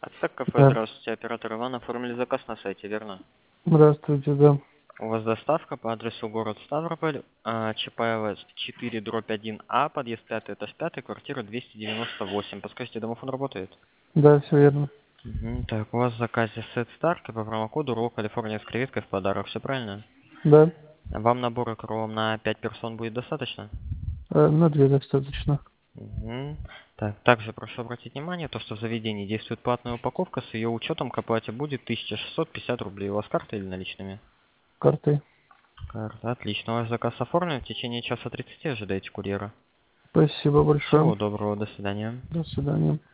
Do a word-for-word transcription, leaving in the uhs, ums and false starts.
Ацтек кафе, Да. здравствуйте, оператор Иван, оформили заказ на сайте, верно? Здравствуйте, да. У вас доставка по адресу город Ставрополь, а, Чапаева четыре дробь один А, подъезд пятый, этаж пятый, квартира двести девяносто восемь. Подскажите, домофон работает? Да, все верно. Мгм. Так, у вас в заказе сет Старк и по промокоду РО Калифорния с креветкой в подарок, все правильно? Да. Вам набора кром на пять персон будет достаточно? Э, на две достаточно. Мгм. Так, также прошу обратить внимание, то, что в заведении действует платная упаковка, с ее учетом к оплате будет тысяча шестьсот пятьдесят рублей. У вас карта или наличными? Картой. Карта, отлично. Ваш заказ оформлен. В течение часа тридцати ожидаете курьера. Спасибо большое. Всего доброго, до свидания. До свидания.